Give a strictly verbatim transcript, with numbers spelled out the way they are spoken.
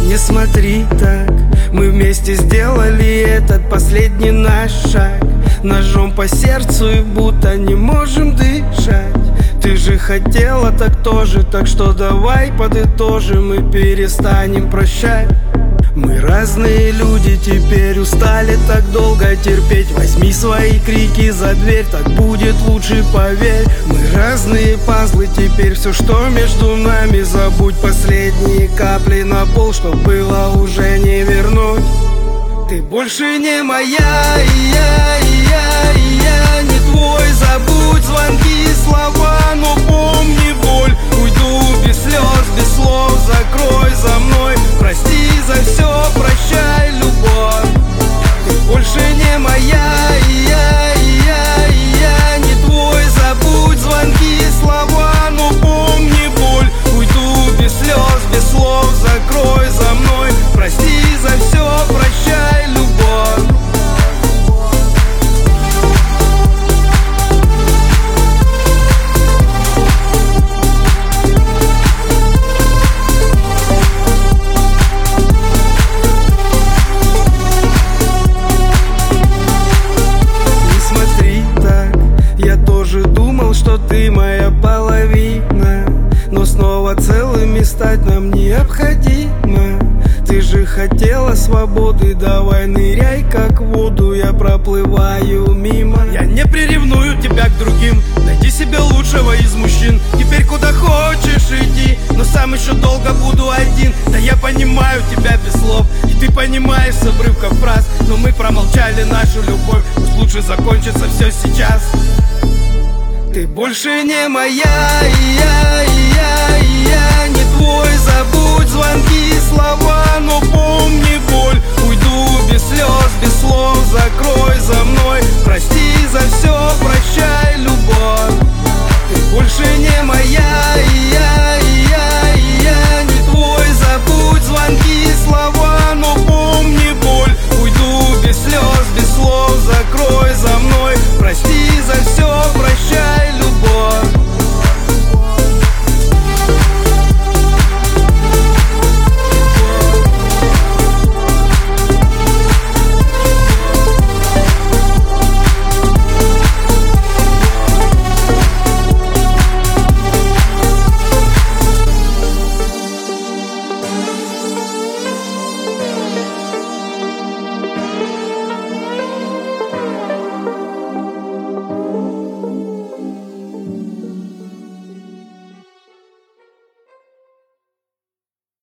Не смотри так, мы вместе сделали этот последний наш шаг. Ножом по сердцу и будто не можем дышать. Ты же хотела так тоже, так что давай подытожим и перестанем прощать. Мы разные люди, теперь устали так долго терпеть. Возьми свои крики за дверь, так будет лучше, поверь. Мы разные пазлы, теперь все, что между нами, забудь. Последние капли на пол, что было, уже не вернуть. Ты больше не моя, и я, и я, и я не твой. Забудь звонки, слова, но помни боль. Уйду без слез, без слов, закрой за мной. Прости за все, прощай, любовь. Ты больше не моя, и я, и я, и я не твой. Забудь звонки, слова, но помни боль. Уйду без слез, без слов, закрой за мной. Прости за все, прощай, любовь. Что ты моя половина, но снова целыми стать нам необходимо. Ты же хотела свободы, давай ныряй как в воду. Я проплываю мимо. Я не приревную тебя к другим, найди себе лучшего из мужчин. Теперь куда хочешь иди, но сам еще долго буду один. Да я понимаю тебя без слов, и ты понимаешь с обрывков фраз. Но мы промолчали нашу любовь, пусть лучше закончится все сейчас. Ты больше не моя, и я, и я, и я не твой. Забудь звонок.